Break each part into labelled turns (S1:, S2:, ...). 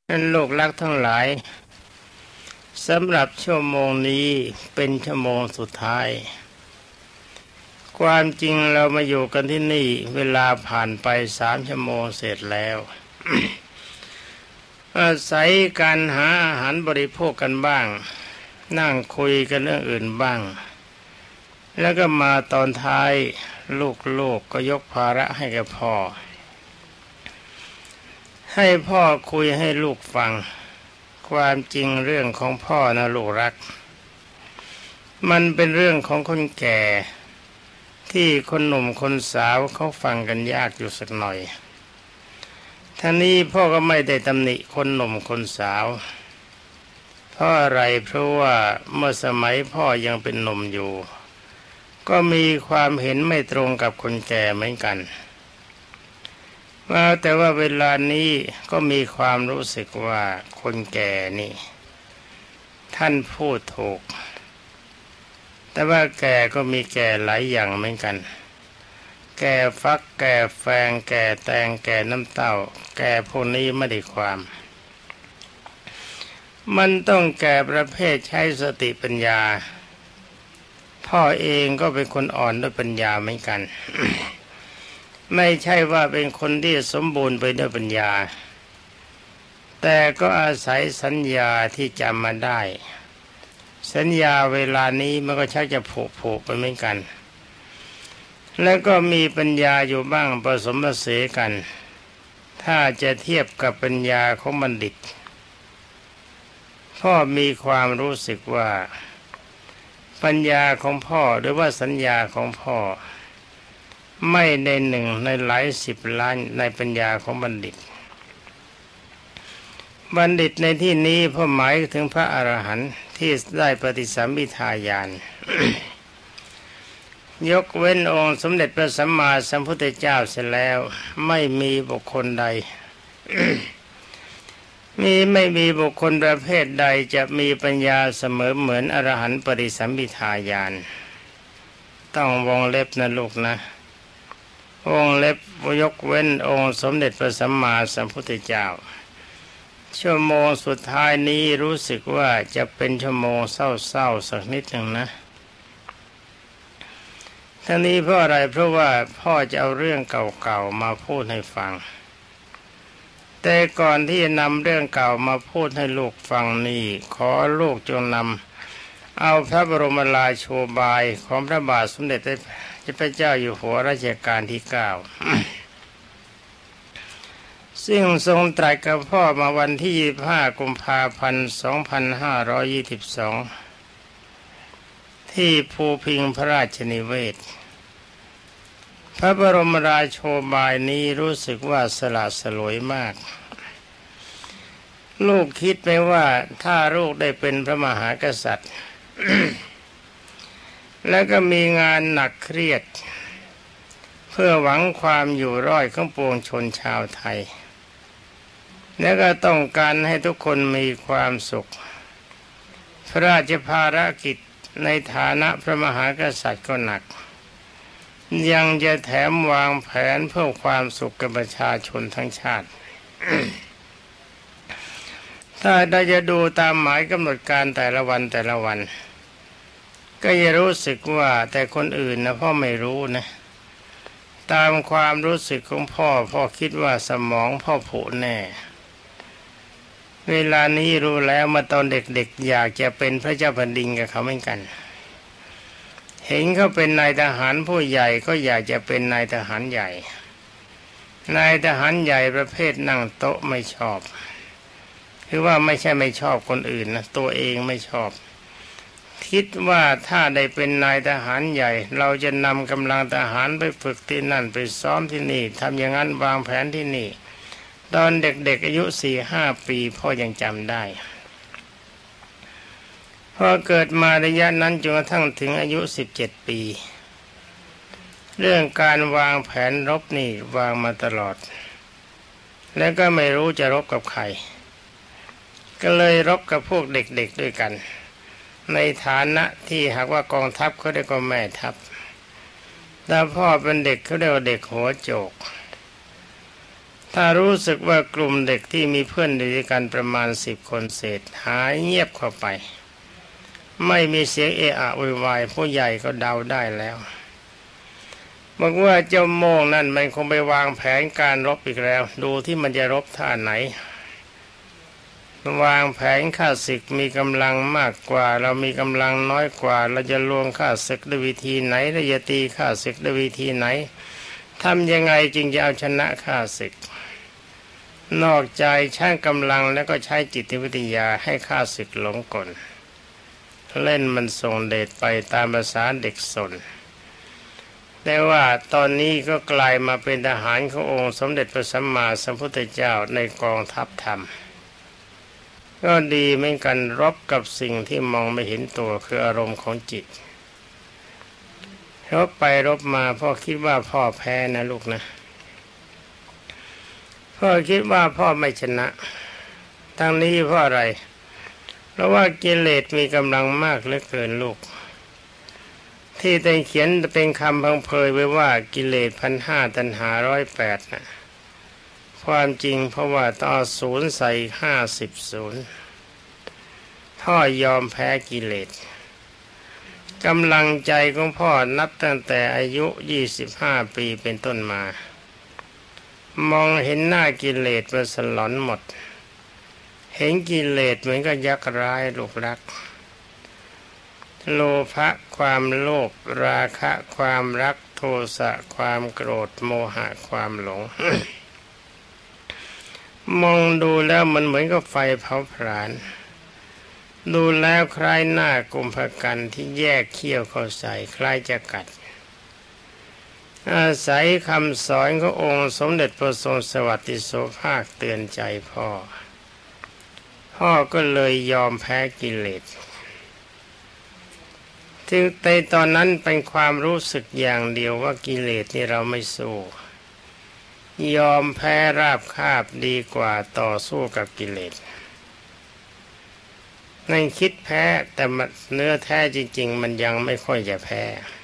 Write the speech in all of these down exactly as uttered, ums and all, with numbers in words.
S1: นั่นลูกรักทั้งหลายสำหรับชั่วโมงนี้เป็นชั่วโมงสุดท้ายความจริงเรามาอยู่กันที่นี่เวลาผ่านไปสามชั่วโมงเสร็จแล้ว อาศัยการหาอาหารบริโภคกันบ้างนั่งคุยกันเรื่องอื่นบ้างแล้วก็มาตอนท้ายลูกๆ ก, ก็ยกภาระให้กับพ่อให้พ่อคุยให้ลูกฟังความจริงเรื่องของพ่อนะลูกรักมันเป็นเรื่องของคนแก่ที่คนหนุ่มคนสาวเขาฟังกันยากอยู่สักหน่อยท่านี้พ่อก็ไม่ได้ตำหนิคนหนุ่มคนสาวเพราะอะไรเพราะว่าเมื่อสมัยพ่อยังเป็นหนุ่มอยู่ก็มีความเห็นไม่ตรงกับคนแก่เหมือนกันว่าแต่ว่าเวลานี้ก็มีความรู้สึกว่าคนแก่นี่ท่านพูดถูกแต่ว่าแก่ก็มีแก่หลายอย่างเหมือนกันแก่ฟักแก่แฟงแก่แตงแก่น้ำเต้าแก่พวกนี้ไม่ได้ความมันต้องแก่ประเภทใช้สติปัญญาพ่อเองก็เป็นคนอ่อนด้วยปัญญาเหมือนกัน ไม่ใช่ว่าเป็นคนที่สมบูรณ์ไปด้วยปัญญาแต่ก็อาศัยสัญญาที่จำมาได้สัญญาเวลานี้มันก็ชักจะผุผุไปเหมือนกันแล้วก็มีปัญญาอยู่บ้างผสมผสานกันถ้าจะเทียบกับปัญญาของบัณฑิตพ่อมีความรู้สึกว่าปัญญาของพ่อหรือว่าสัญญาของพ่อไม่ในหนึ่งในหลายสิบล้านในปัญญาของบัณฑิตบัณฑิตในที่นี้พ่อหมายถึงพระอรหันต์ที่ได้ปฏิสัมภิทาญาณ ยกเว้นองค์สมเด็จพระสัมมาสัมพุทธเจ้าเสียแล้วไม่มีบุคคลใด มีไม่มีบุคคลประเภทใดจะมีปัญญาเสมอเหมือนอรหันต์ปฏิสัมภิทาญาณต้องวงเล็บนะลูกนะวงเล็บยกเว้นองค์สมเด็จพระสัมมาสัมพุทธเจ้าชั่วโมงสุดท้ายนี้รู้สึกว่าจะเป็นชั่วโมงเศร้าๆสักนิดหนึ่งนะทั้งนี้เพราะอะไรเพราะว่าพ่อจะเอาเรื่องเก่าๆมาพูดให้ฟังแต่ก่อนที่จะนำเรื่องเก่ามาพูดให้ลูกฟังนี่ขอลูกจงนำเอาพระบรมราโชบายของพระบาทสมเด็จพระเจ้าอยู่หัวรัชกาลที่เก้า ซึ่งทรงตรัสกับพ่อมาวันที่ยี่สิบห้ากุมภาพันธ์สองพันห้าร้อยยี่สิบสองที่ภูพิงพระราชนิเวศพระบรมราโชบายนี้รู้สึกว่าสละสลวยมากลูกคิดไหมว่าถ้าลูกได้เป็นพระมหากษัตริย์ แล้วก็มีงานหนักเครียดเพื่อหวังความอยู่รอดของปวงชนชาวไทยและก็ต้องการให้ทุกคนมีความสุขพระราชภารกิจในฐานะพระมหากษัตริย์ก็หนักยังจะแถมวางแผนเพื่อความสุขกับประชาชนทั้งชาติ ถ้าเราจะดูตามหมายกำหนดการแต่ละวันแต่ละวันก็จะรู้สึกว่าแต่คนอื่นนะพ่อไม่รู้นะตามความรู้สึกของพ่อพ่อคิดว่าสมองพ่อผุแน่เวลานี้รู้แล้วมาตอนเด็กๆ อยากจะเป็นพระเจ้าแผ่นดินกับเขาเหมือนกันเห็นเขาเป็นนายทหารผู้ใหญ่ก็อยากจะเป็นนายทหารใหญ่นายทหารใหญ่ประเภทนั่งโต๊ะไม่ชอบคือว่าไม่ใช่ไม่ชอบคนอื่นนะตัวเองไม่ชอบคิดว่าถ้าได้เป็นนายทหารใหญ่เราจะนำกำลังทหารไปฝึกที่นั่นไปซ้อมที่นี่ทำอย่างนั้นวางแผนที่นี่ตอนเด็กๆอายุสี่ห้าปีพ่อยังจำได้พอเกิดมาระยะนั้นจนกระทั่งถึงอายุสิบเจ็ดปีเรื่องการวางแผนรบนี่วางมาตลอดแล้วก็ไม่รู้จะรบกับใครก็เลยรบกับพวกเด็กๆด้วยกันในฐานะที่หากว่ากองทัพเขาเรียกว่าแม่ทัพแต่พ่อเป็นเด็กเขาเรียกว่าเด็กหัวโจกถ้ารู้สึกว่ากลุ่มเด็กที่มีเพื่อนด้วยกันประมาณสิบคนเศษหายเงียบเข้าไปไม่มีเสียงเอะอะโวยวายผู้ใหญ่ก็เดาได้แล้วบอกว่าเจ้าโมงนั่นมันคงไปวางแผนการรบอีกแล้วดูที่มันจะรบท่าไหนวางแผนข้าศึกมีกำลังมากกว่าเรามีกำลังน้อยกว่าเราจะลวงข้าศึกด้วยวิธีไหนเราจะตีข้าศึกด้วยวิธีไหนทำยังไงจึงจะเอาชนะข้าศึกนอกใจใช้กำลังแล้วก็ใช้จิตวิทยาให้ข้าศึกหลงกลเล่นมันส่งเดชไปตามภาษาเด็กสนแต่ว่าตอนนี้ก็กลายมาเป็นทหารขององค์สมเด็จพระสัมมาสัมพุทธเจ้าในกองทัพธรรมก็ดีเหมือนกันรบกับสิ่งที่มองไม่เห็นตัวคืออารมณ์ของจิตรบไปรบมาพ่อคิดว่าพ่อแพ้นะลูกนะพ่อคิดว่าพ่อไม่ชนะทั้งนี้เพราะอะไรเพราะว่ากิเลสมีกำลังมากเหลือเกินลูกที่ได้เขียนเป็นคำพังเพยไว้ว่ากิเลสพันห้าตัณหาร้อยแปดนะความจริงเพราะว่าต่อศูนย์ใส่ห้าสิบศูนย์พ่อยอมแพ้กิเลสกำลังใจของพ่อนับตั้งแต่อายุยี่สิบห้าปีเป็นต้นมามองเห็นหน้ากิเลสมันสลอนหมดเห็นกิเลสเหมือนกับยักษ์ร้ายลูกรักโลภะความโลภราคะความรักโทสะความโกรธโมหะความหลง มองดูแล้วมันเหมือนกับไฟเผาผลาญดูแล้วคล้ายหน้ากุมภกันที่แยกเขี้ยวเข้าใส่คล้ายจะกัดอาศัยคำสอนขององค์สมเด็จพระทรงสวัสดิโสภาคเตือนใจพ่อพ่อก็เลยยอมแพ้กิเลสถึงในตอนนั้นเป็นความรู้สึกอย่างเดียวว่ากิเลสนี่เราไม่สู้ยอมแพ้ราบคาบดีกว่าต่อสู้กับกิเลสนั่นคิดแพ้แต่เนื้อแท้จริงๆมันยังไม่ค่อยจะแพ้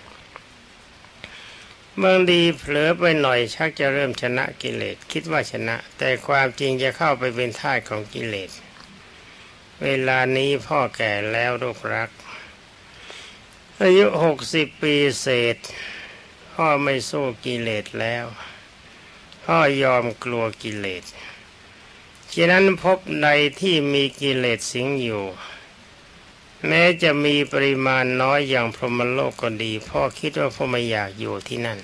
S1: บางทีเผลอไปหน่อยชักจะเริ่มชนะกิเลสคิดว่าชนะแต่ความจริงจะเข้าไปเป็นทาสของกิเลสเวลานี้พ่อแก่แล้วลูกรักอายุหกสิบปีเศษพ่อไม่สู้กิเลสแล้วพ่อยอมกลัวกิเลสฉะนั้นพบใดที่มีกิเลสสิงอยู่แม้จะมีปริมาณน้อยอย่างพรหมโลกก็ดีพ่อคิดว่าพ่อไม่อยากอยู่ที่นั่น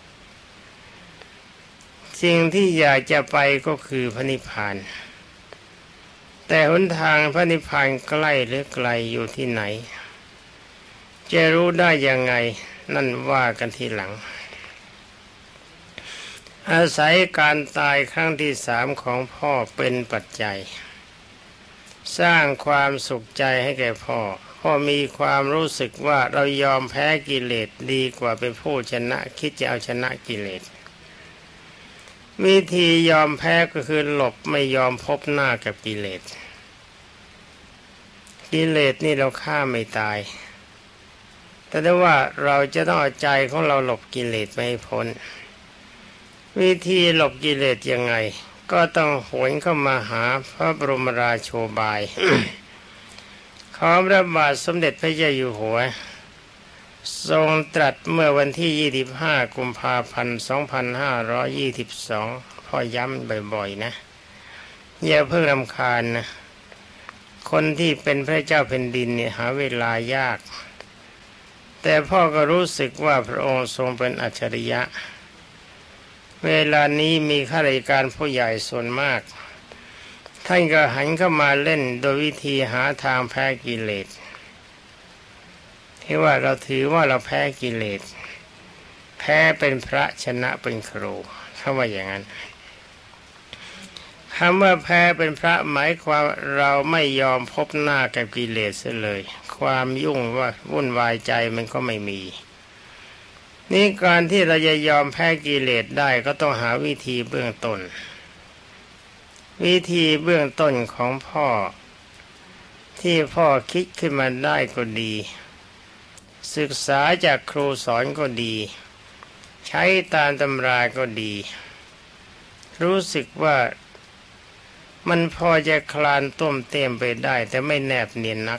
S1: สิ่งที่อยากจะไปก็คือพระนิพพานแต่หนทางพระนิพพานใกล้หรือไกลอยู่ที่ไหนจะรู้ได้ยังไงนั่นว่ากันทีหลังอาศัยการตายครั้งที่สามของพ่อเป็นปัจจัยสร้างความสุขใจให้แก่พ่อพ่อมีความรู้สึกว่าเรายอมแพ้กิเลสดีกว่าเป็นผู้ชนะคิดจะเอาชนะกิเลสวิธียอมแพ้ก็คือหลบไม่ยอมพบหน้ากับกิเลสกิเลสนี่เราฆ่าไม่ตายแต่ได้ว่าเราจะต้องเอาใจของเราหลบกิเลสไม่ให้พ้นวิธีหลบกิเลสยังไงก็ต้องหวนเข้ามาหาพระบรมราโชบาย ขอพระบาทสมเด็จพระเจ้าอยู่หัวทรงตรัสเมื่อวันที่ยี่สิบห้ากุมภาพันธ์สองพันห้าร้อยยี่สิบสองพ่อย้ำบ่อยๆนะอย่าเพิ่งรำคาญนะคนที่เป็นพระเจ้าแผ่นดินเนี่ยหาเวลายากแต่พ่อก็รู้สึกว่าพระองค์ทรงเป็นอัจฉริยะเวลานี้มีข้าราชการผู้ใหญ่ส่วนมากท่านก็หันเข้ามาเล่นโดยวิธีหาทางแพ้กิเลสที่ว่าเราถือว่าเราแพ้กิเลสแพ้เป็นพระชนะเป็นครูเขาว่าอย่างนั้นคำว่าแพ้เป็นพระหมายความเราไม่ยอมพบหน้ากับกิเลสเลยความยุ่งว่าวุ่นวายใจมันก็ไม่มีนี่การที่เราจะยอมแพ้กิเลสได้ก็ต้องหาวิธีเบื้องต้นวิธีเบื้องต้นของพ่อที่พ่อคิดขึ้นมาได้ก็ดีศึกษาจากครูสอนก็ดีใช้ตามตำราก็ดีรู้สึกว่ามันพอจะคลานต้มเต้มไปได้แต่ไม่แนบเนียนนัก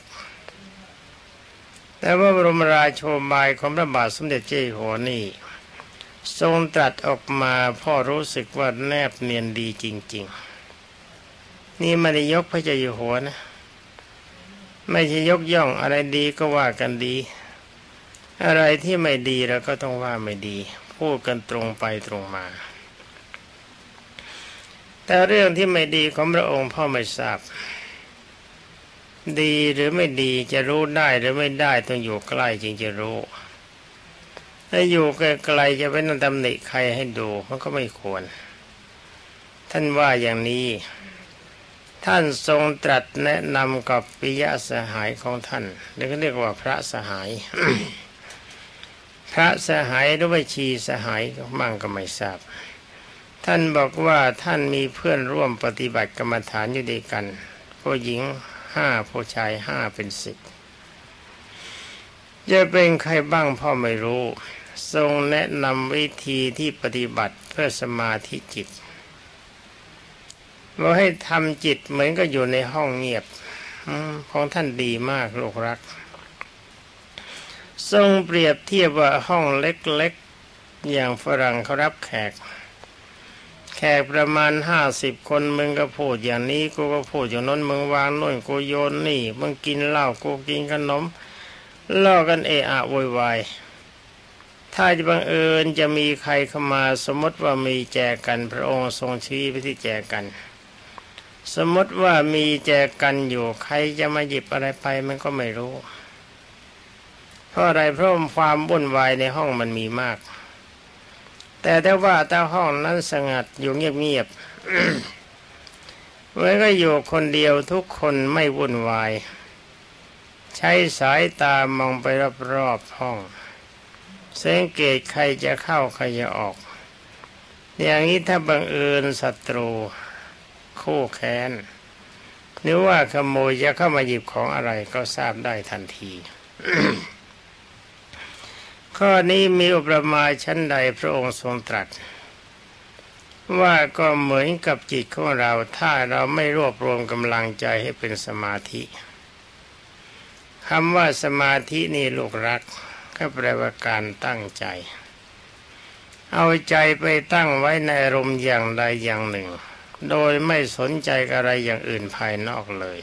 S1: แต่ว่าบรมราโชบายของพระบาทสมเด็จเจ้าอยู่หัวนี่ทรงตรัสออกมาพ่อรู้สึกว่าแนบเนียนดีจริงๆนี่ไม่ได้ยกพระเจ้าอยู่หัวนะไม่ใช่ยกย่องอะไรดีก็ว่ากันดีอะไรที่ไม่ดีเราก็ต้องว่าไม่ดีพูดกันตรงไปตรงมาแต่เรื่องที่ไม่ดีของพระองค์พ่อไม่ทราบดีหรือไม่ดีจะรู้ได้หรือไม่ได้ต้องอยู่ใกล้จึงจะรู้ถ้าอยู่ไกลๆจะไปนั่งตำหนิใครให้ดูมันก็ไม่ควรท่านว่าอย่างนี้ท่านทรงตรัสแนะนำกับปิยสหายของท่านหรือเรียกว่าพระสหาย พระสหายหรือว่าชีสหายมั่งก็ไม่ทราบท่านบอกว่าท่านมีเพื่อนร่วมปฏิบัติกรรมฐานอยู่ด้วยกันผู้หญิงห้าผู้ชายห้าเป็นสิบจะเป็นใครบ้างพ่อไม่รู้ทรงแนะนำวิธีที่ปฏิบัติเพื่อสมาธิจิตว่าให้ทำจิตเหมือนก็อยู่ในห้องเงียบของท่านดีมากลูกรักทรงเปรียบเทียบว่าห้องเล็กๆอย่างฝรั่งเขารับแขกแขกประมาณห้าสิบคนมึงก็พูดอย่างนี้กูก็พูดอย่างนั้นมึงวางโน่นกูโยนนี่มึงกินเหล้ากูกินขนมล่อกันเอะอะโวยวายถ้าจะบังเอิญจะมีใครเข้ามาสมมติว่ามีแจกันพระองค์ทรงชี้ไปที่แจกันสมมติว่ามีแจกันอยู่ใครจะมาหยิบอะไรไปมันก็ไม่รู้เพราะอะไรเพราะความวุ่นวายในห้องมันมีมากแต่ถ้าว่าถ้าห้องนั้นสงัดอยู่เงียบๆ เมื่อก็อยู่คนเดียวทุกคนไม่วุ่นวายใช้สายตามองไปรอบๆห้องสังเกตใครจะเข้าใครจะออกอย่างนี้ถ้าบังเอิญศัตรูคู่แค้นหรือว่าขโมยจะเข้ามาหยิบของอะไรก็ทราบได้ทันที ข้อนี้มีอุปมาชั้นใดพระองค์ทรงตรัสว่าก็เหมือนกับจิตของเราถ้าเราไม่รวบรวมกำลังใจให้เป็นสมาธิคำว่าสมาธินี่ลูกรักก็แปลว่าการตั้งใจเอาใจไปตั้งไว้ในอารมณ์อย่างใดอย่างหนึ่งโดยไม่สนใจอะไรอย่างอื่นภายนอกเลย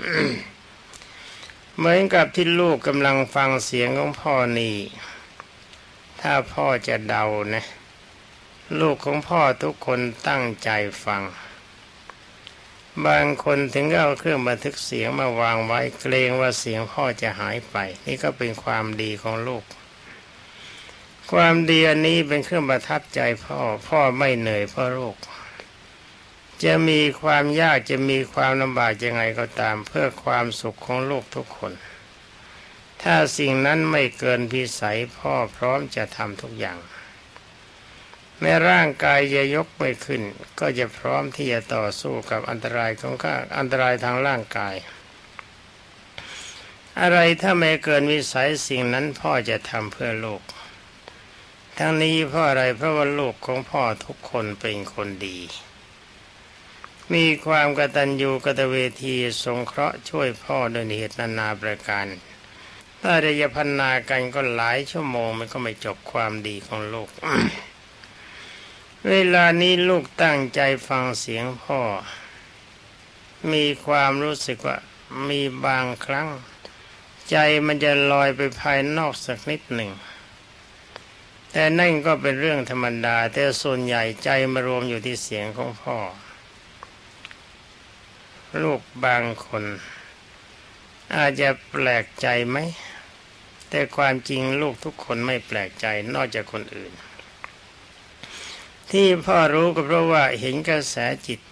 S1: เหมือนกับที่ลูกกำลังฟังเสียงของพ่อนี่ถ้าพ่อจะเดานะลูกของพ่อทุกคนตั้งใจฟังบางคนถึงเอาเครื่องบันทึกเสียงมาวางไว้เกรงว่าเสียงพ่อจะหายไปนี่ก็เป็นความดีของลูกความดีอันนี้เป็นเครื่องประทับใจพ่อพ่อไม่เหนื่อยเพราะลูกจะมีความยากจะมีความลำบากยังไงก็ตามเพื่อความสุขของลูกทุกคนถ้าสิ่งนั้นไม่เกินพิสัยพ่อพร้อมจะทำทุกอย่างแม้ร่างกายจะยกไม่ขึ้นก็จะพร้อมที่จะต่อสู้กับอันตรายของข้าอันตรายทางร่างกายอะไรถ้าไม่เกินวิสัยสิ่งนั้นพ่อจะทำเพื่อลูกทั้งนี้เพราะอะไรเพราะว่าลูกของพ่อทุกคนเป็นคนดีมีความกตัญญูกตเวทีสงเคราะห์ช่วยพ่อด้วยเหตุนานาประการถ้าได้ยพันนากันก็หลายชั่วโมงมันก็ไม่จบความดีของลูก เวลานี้ลูกตั้งใจฟังเสียงพ่อมีความรู้สึกว่ามีบางครั้งใจมันจะลอยไปภายนอกสักนิดหนึ่งแต่นั่นก็เป็นเรื่องธรรมดาแต่ส่วนใหญ่ใจมารวมอยู่ที่เสียงของพ่อลูกบางคนอาจจะแปลกใจไหมแต่ความจริงลูกทุกคนไม่แปลกใจนอกจากคนอื่นที่พ่อรู้ก็เพราะว่าเห็นกระแสจิต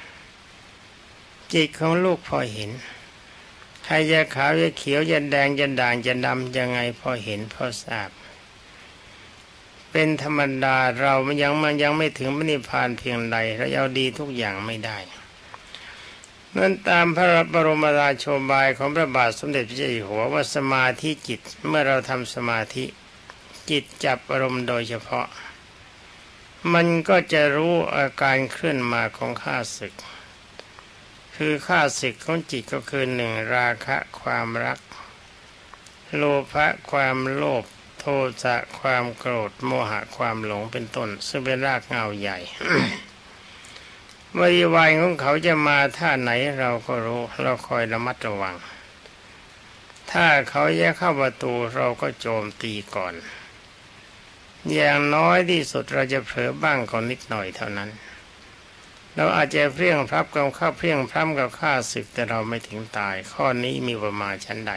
S1: จิตของลูกพอเห็นใครจะขาวจะเขียวจะแดงจะด่างจะดำยังไงพอเห็นพอทราบเป็นธรรมดาเรามันยังมันยังไม่ถึงพระนิพพานเพียงใดเราเอาดีทุกอย่างไม่ได้นั้นตามพระบรมราโชบายของพระบาทสมเด็จพระเจ้าอยู่หัวว่าสมาธิจิตเมื่อเราทำสมาธิจิตจับอารมณ์โดยเฉพาะมันก็จะรู้อาการเคลื่อนมาของข้าศึกคือข้าศึกของจิตก็คือหนึ่งราคะความรักโลภะความโลภโทสะความโกรธโมหะความหลงเป็นต้นซึ่งเป็นรากเหง้าใหญ่ บริวารของเขาจะมาท่าไหนเราก็รู้เราคอยระมัดระวังถ้าเขาแยกเข้าประตูเราก็โจมตีก่อนอย่างน้อยที่สุดเราจะเผลอบ้างก่อนนิดหน่อยเท่านั้นเราอาจจะเพี้ยงพลับกับข้าเพี้ยงพล้ำกับข้าศึกแต่เราไม่ถึงตายข้อนี้มีประมาณชั้นใด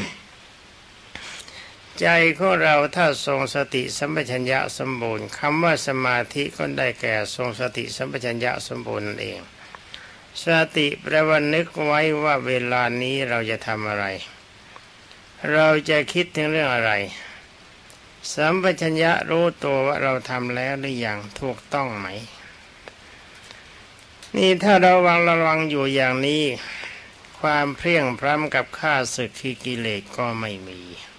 S1: ใจของเราถ้าทรงสติสัมปชัญญะสมบูรณ์คำว่าสมาธิก็ได้แก่ทรงสติสัมปชัญญะสมบูรณ์นั่นเองสติแปลว่านึกไว้ว่าเวลานี้เราจะทำอะไรเราจะคิดถึงเรื่องอะไรสัมปชัญญะรู้ตัวว่าเราทำแล้วหรือยังถูกต้องไหมนี่ถ้าเราระวังระวังอยู่อย่างนี้ความเพลียงพล้ำกับข้าศึกคือกิเลสก็ไม่มี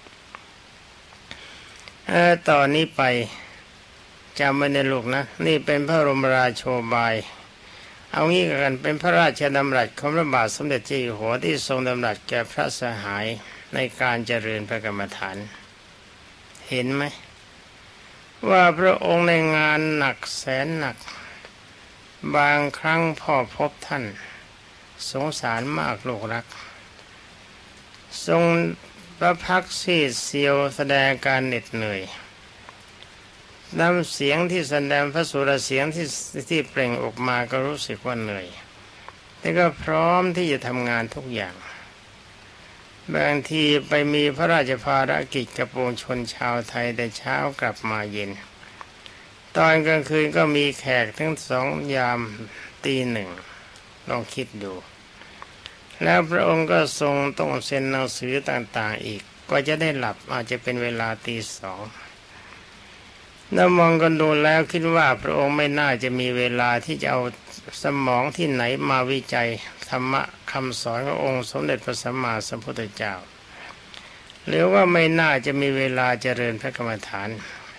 S1: เออต่อนนี้ไปจำไว้ในลูกนะนี่เป็นพระบรมราโชบายเอางี้กันเป็นพระราชดำรัสของพระบาทสมเด็จเจ้าอยู่หัวที่ทรงดำรัสแก่พระสหายในการเจริญพระกรรมฐานเห็นไหมว่าพระองค์ในงานหนักแสนหนักบางครั้งพ่อพบท่านสงสารมากลูกรักทรงพระพักตร์ซีดเซียวแสดงการเหน็ดเหนื่อยน้ำเสียงที่แสดงพระสุรเสียงที่ที่เปล่งออกมาก็รู้สึกว่าเหนื่อยแต่ก็พร้อมที่จะทำงานทุกอย่างบางทีไปมีพระราชภารกิจกับปวงชนชาวไทยแต่เช้ากลับมาเย็นตอนกลางคืนก็มีแขกทั้งสองยามตีหนึ่งลองคิดดูแล้วพระองค์ก็ทรงต้องเซ็นหนังสือต่างๆอีกก็จะได้หลับอาจจะเป็นเวลาตีสองแล้วมองกันดูแล้วคิดว่าพระองค์ไม่น่าจะมีเวลาที่จะเอาสมองที่ไหนมาวิจัยธรรมะคำสอนขององค์สมเด็จพระสัมมาสัมพุทธเจ้าหรือว่าไม่น่าจะมีเวลาเจริญพระกรรมฐาน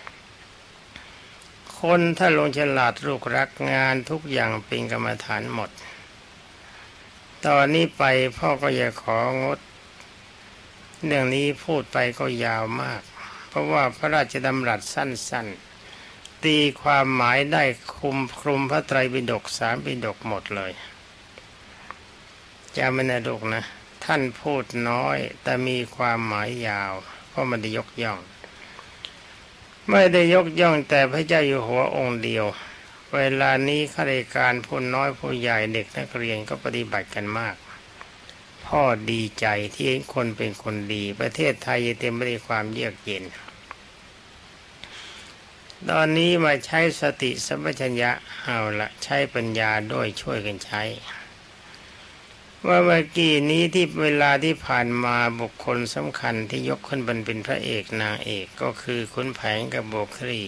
S1: คนถ้าลงฉลาดลูกรักงานทุกอย่างเป็นกรรมฐานหมดตอนนี้ไปพ่อก็อยากของดเรื่องนี้พูดไปก็ยาวมากเพราะว่าพระราชดำรัสสั้นๆตีความหมายได้คุมคลุมพระไตรปิฎกสามปิฎกหมดเลยจำไม่ได้ลูกนะท่านพูดน้อยแต่มีความหมายยาวเพราะมันได้ยกย่องไม่ได้ยกย่องแต่พระเจ้าอยู่หัวองค์เดียวเวลานี้ข้าราชการผู้น้อยผู้ใหญ่เด็กนักเรียนก็ปฏิบัติกันมากพ่อดีใจที่เห็นคนเป็นคนดีประเทศไทยเต็มไปด้วยความเยือกเย็นตอนนี้มาใช้สติสัมปชัญญะเอาละใช้ปัญญาด้วยช่วยกันใช้ว่าเมื่อกี้นี้ที่เวลาที่ผ่านมาบุคคลสำคัญที่ยกขึ้นเป็นพระเอกนางเอกก็คือขุนแผนกับโบคลี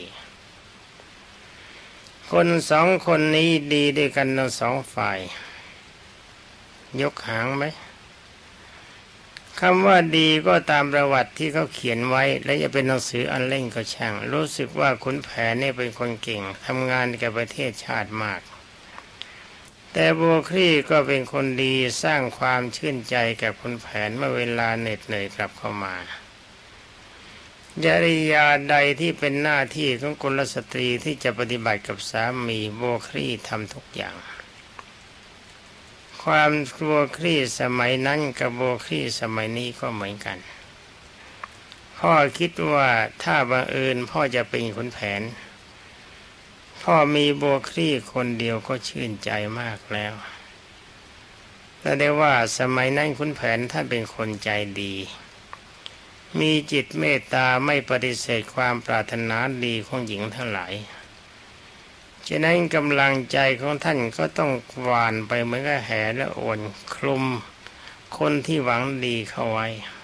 S1: คนสองคนนี้ดีด้วยกันทั้งสองฝ่ายยกหางไหมคำว่าดีก็ตามประวัติที่เขาเขียนไว้และจะเป็นหนังสืออันเล่งก็ช่างรู้สึกว่าขุนแผนนี่เป็นคนเก่งทำงานกับประเทศชาติมากแต่โบคลีก็เป็นคนดีสร้างความชื่นใจกับขุนแผนเมื่อเวลาเหน็ดเหนื่อยกลับเข้ามาจริยาใดที่เป็นหน้าที่ของกุลสตรีที่จะปฏิบัติกับสามีโบคลีทำทุกอย่างความโบคลีสมัยนั้นกับโบคลีสมัยนี้ก็เหมือนกันพ่อคิดว่าถ้าบังเอิญพ่อจะเป็นขุนแผนพ่อมีโบคลีคนเดียวก็ชื่นใจมากแล้วแต่ได้ว่าสมัยนั้นขุนแผนท่านเป็นคนใจดีมีจิตเมตตาไม่ปฏิเสธความปรารถนาดีของหญิงทั้งหลายฉะนั้นกำลังใจของท่านก็ต้องหวานไปเหมือนกับแหและโอนคลุมคนที่หวังดีเข้าไว้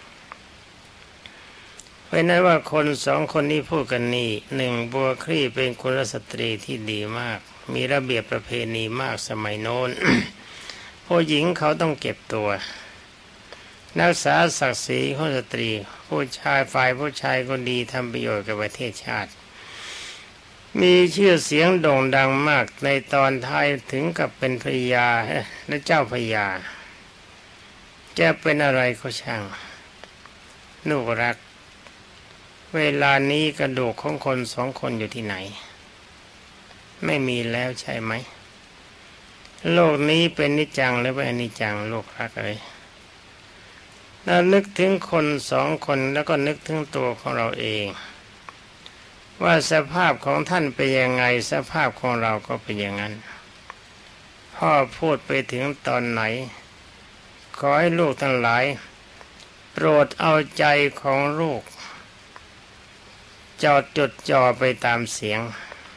S1: เพราะนั้นว่าคนสองคนนี้พูดกันนี่หนึ่งโบคลีเป็นกุลสตรีที่ดีมากมีระเบียบประเพณีมากสมัยโน้น ผู้หญิงเขาต้องเก็บตัวรักษาศักดิ์ศรีของสตรีผู้ชายฝ่ายผู้ชายก็ดีทำประโยชน์กับประเทศชาติมีชื่อเสียงโด่งดังมากในตอนท้ายถึงกับเป็นพระยาและเจ้าพระยาจะเป็นอะไรก็ช่างลูกรักเวลานี้กระดูกของคนสองคนอยู่ที่ไหนไม่มีแล้วใช่ไหมโลกนี้เป็นนิจจังหรือเป็นอนิจจังลูกรักเอ้ยเรานึกถึงคนสองคนแล้วก็นึกถึงตัวของเราเองว่าสภาพของท่านเป็นยังไงสภาพของเราก็เป็นอย่างนั้นพ่อพูดไปถึงตอนไหนขอให้ลูกทั้งหลายโปรดเอาใจของลูกจดจดจ่อไปตามเสียง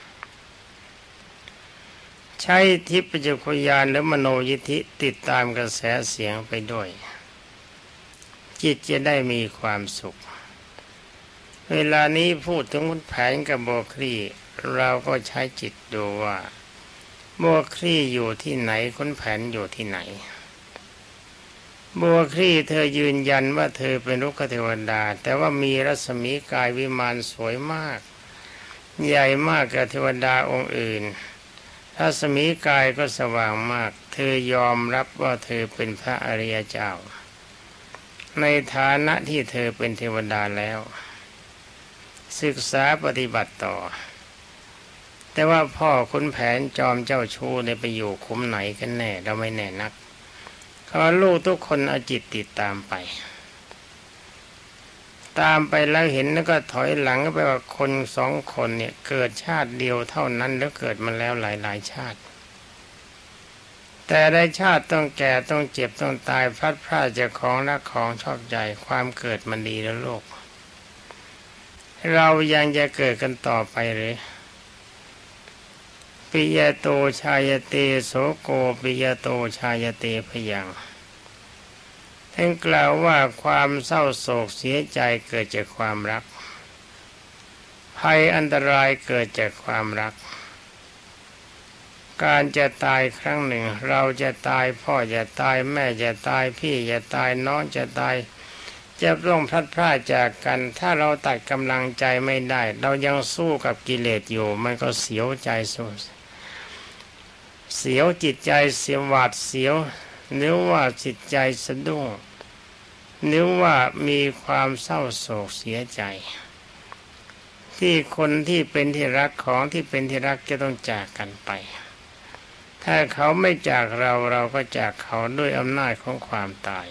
S1: ใช้ทิพยจักขุญาณหรือมโนยิทธิติดตามกระแสเสียงไปด้วยจิตจะได้มีความสุขเวลานี้พูดถึงแผนกับโบคลี่เราก็ใช้จิตดูว่าโบคลี่อยู่ที่ไหนคุณแผนอยู่ที่ไหนโบคลี่เธอยืนยันว่าเธอเป็นลูกเทวดาแต่ว่ามีรัศมีกายวิมานสวยมากใหญ่มากกว่าเทวดาองค์อื่นรัศมีกายก็สว่างมากเธอยอมรับว่าเธอเป็นพระอริยเจ้าในฐานะที่เธอเป็นเทวดาแล้วศึกษาปฏิบัติต่อแต่ว่าพ่อขุนแผนจอมเจ้าชู้ได้ไปอยู่คุ้มไหนกันแน่เราไม่แน่นักเขาลูกทุกคนเอาจิตติดตามไปตามไปแล้วเห็นแล้วก็ถอยหลังก็ไปว่าคนสองคนเนี่ยเกิดชาติเดียวเท่านั้นแล้วเกิดมาแล้วหลายๆชาติแต่ได้ชาติต้องแก่ต้องเจ็บต้องตายพลัดพรากจากของรักของชอบใจความเกิดมันดีแล้วโลกเรายังจะเกิดกันต่อไปหรือปิยโตชายเตโสโกปิยโตชายเตพยังท่านกล่าวว่าความเศร้าโศกเสียใจเกิดจากความรักภัยอันตรายเกิดจากความรักการจะตายครั้งหนึ่งเราจะตายพ่อจะตายแม่จะตายพี่จะตายน้องจะตายจะต้องพลัดพรากจากกันถ้าเราตัดกำลังใจไม่ได้เรายังสู้กับกิเลสอยู่มันก็เสียวใจสู้เสียวจิตใจเสียหวาดเสียวนึกว่าจิตใจสะดุ้งนึกว่ามีความเศร้าโศกเสียใจที่คนที่เป็นที่รักของที่เป็นที่รักจะต้องจากกันไปถ้าเขาไม่จากเราเราก็จากเขาด้วยอำนาจของความตาย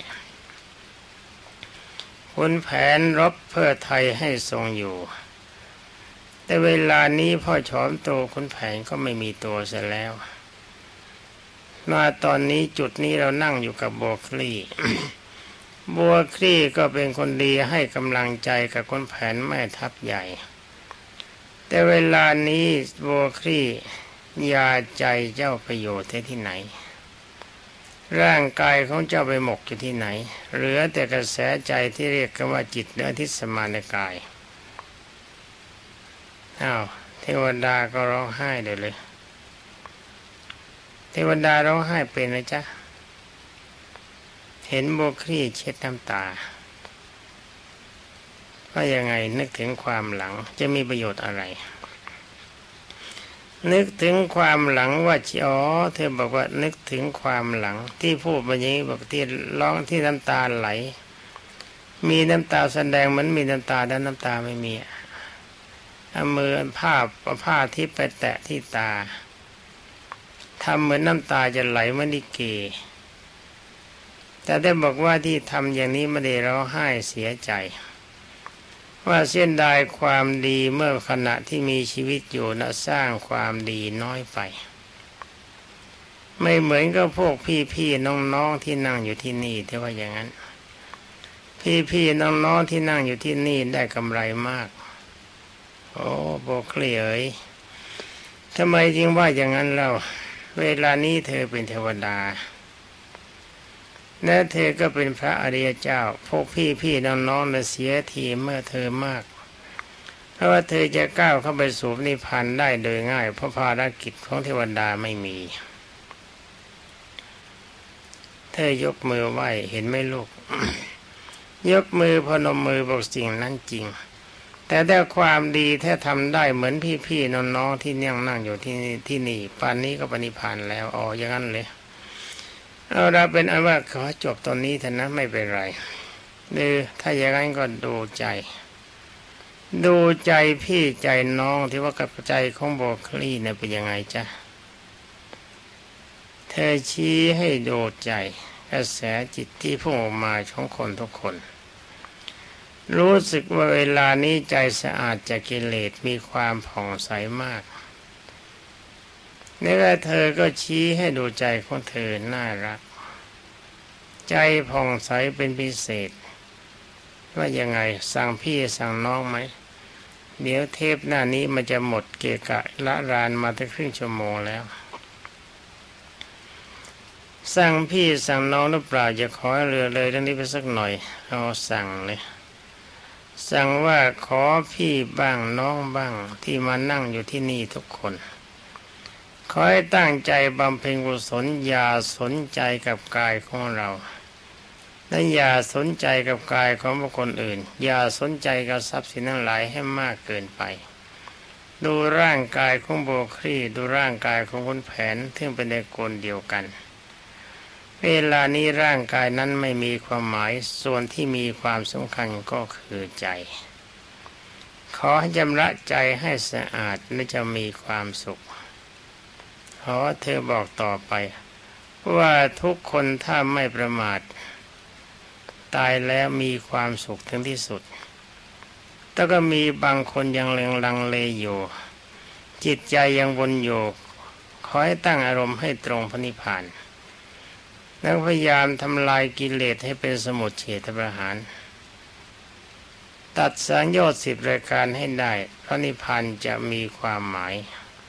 S1: ขุนแผนรบเพื่อไทยให้ทรงอยู่แต่เวลานี้พ่อฉอมโตขุนแผนก็ไม่มีตัวเสียแล้วมาตอนนี้จุดนี้เรานั่งอยู่กับบัวคลี่ บัวคลี่ก็เป็นคนดีให้กำลังใจกับขุนแผนแม่ทัพใหญ่แต่เวลานี้บัวคลี่ยาใจเจ้าประโยชน์ที่ไหนร่างกายของเจ้าไปหมกอยู่ที่ไหนเหลือแต่กระแสใจที่เรียกกันว่าจิตเนื้อทิสมานกายอ้าวเทวดาก็ร้องไห้เลยเลยเทวดาร้องไห้เป็นนะจ๊ะเห็นโบคลี่เช็ดน้ำตาว่ายังไงนึกถึงความหลังจะมีประโยชน์อะไรนึกถึงความหลังว่าอ๋อเธอบอกว่านึกถึงความหลังที่พูดแบบนี้บอกที่ร้องที่น้ำตาไหลมีน้ำตาแสดงเหมือนมีน้ำตาแต่น้ำตาไม่มีเอามือผ้าผ้าที่ไปแตะที่ตาทำเหมือนน้ำตาจะไหลเหมือนลิเกแต่ได้บอกว่าที่ทำอย่างนี้ไม่ได้ร้องไห้เสียใจว่าเสียดายความดีเมื่อขณะที่มีชีวิตอยู่นะสร้างความดีน้อยไปไม่เหมือนกับพวกพี่ๆน้องๆที่นั่งอยู่ที่นี่ที่ว่าอย่างนั้นพี่ๆน้องๆที่นั่งอยู่ที่นี่ได้กำไรมากโอ้โบคลี่เอ๋ยทำไมจึงว่าอย่างนั้นเล่าเวลานี้เธอเป็นเทวดาและเธอก็เป็นพระอริยเจ้าพวกพี่พี่น้องๆน่ะเสียทีเมื่อเธอมากเพราะว่าเธอจะก้าวเข้าไปสู่นิพพานได้โดยง่ายเพราะภารกิจของเทวดาไม่มีเธอยกมือไหว้เห็นไหมลูก ยกมือพนมมือบอกสิ่งนั้นจริงแต่ถ้าความดีถ้าทำได้เหมือนพี่ๆน้องๆที่นั่งนั่งอยู่ที่นี่ที่นี่ป่านนี้ก็ปณิพานแล้วอ๋ออย่างนั้นเลยเอาเราเป็นอันว่าขอจบตอนนี้เถอะนะไม่เป็นไรหรือถ้าอย่างนั้นก็ดูใจดูใจพี่ใจน้องที่ว่ากับใจของโบคลี่เนี่ยเป็นยังไงจ๊ะเธอชี้ให้ดูใจกระแสจิตที่พุ่งออกมาของคนทุกคนรู้สึกว่าเวลานี้ใจสะอาดจากกิเลสมีความผ่องใสมากนี่ก็เธอก็ชี้ให้ดูใจของเธอน่ารักใจผ่องใสเป็นพิเศษว่ายังไงสั่งพี่สั่งน้องไหมเดี๋ยวเทปหน้านี้มันจะหมดเกะกะละรานมาตั้งครึ่งชั่วโมงแล้วสั่งพี่สั่งน้องหรือเปล่าจะขอเรือเลยเรื่องนี้ไปสักหน่อยเอาสั่งเลยสั่งว่าขอพี่บ้างน้องบ้างที่มานั่งอยู่ที่นี่ทุกคนขอให้ตั้งใจบำเพ็ญกุศลอย่าสนใจกับกายของเราและอย่าสนใจกับกายของบุคคลอื่นอย่าสนใจกับทรัพย์สินทั้งหลายให้มากเกินไปดูร่างกายของโบครีดูร่างกายของคุณแผนซึ่งเป็นในกลเดียวกันเวลานี้ร่างกายนั้นไม่มีความหมายส่วนที่มีความสำคัญก็คือใจขอให้ชำระใจให้สะอาดและจะมีความสุขขอเธอบอกต่อไปว่าทุกคนถ้าไม่ประมาทตายแล้วมีความสุขถึงที่สุดแต่ก็มีบางคนยังเลงลังเลอยู่จิตใจยังวนอยู่ขอให้ตั้งอารมณ์ให้ตรงพระนิพพานแล้วพยายามทำลายกิเลสให้เป็นสมุทเฉทประหารตัดสังโยชน์สิบรายการให้ได้พระนิพพานจะมีความหมาย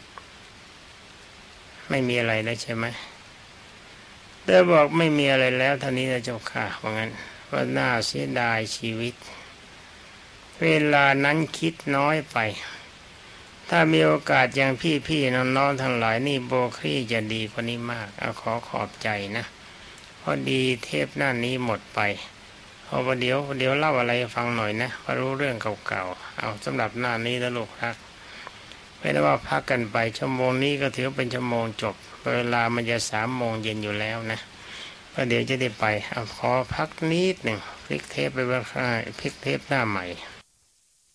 S1: ไม่มีอะไรแล้วใช่ไหมเธอบอกไม่มีอะไรแล้วเท่านี้นะเจ้าค่ะว่างั้นว่าน่าเสียดายชีวิตเวลานั้นคิดน้อยไปถ้ามีโอกาสอย่างพี่ๆน้องๆทั้งหลายนี่โบครี่จะดีกว่านี้มากเอาขอขอบใจนะพอดีเทปหน้านี้หมดไปเอาประเดี๋ยวเดี๋ยวเล่าอะไรฟังหน่อยนะพอรู้เรื่องเก่าๆเอาสำหรับหน้านี้นะลูกรักไม่ได้ว่าพักกันไปชั่วโมงนี้ก็ถือเป็นชั่วโมงจบเวลามันจะสามโมงเย็นอยู่แล้วนะก็เดี๋ยวจะได้ไปเอาขอพักนิดหนึ่งพลิกเทปไปบ้างพลิกเทปหน้าใหม่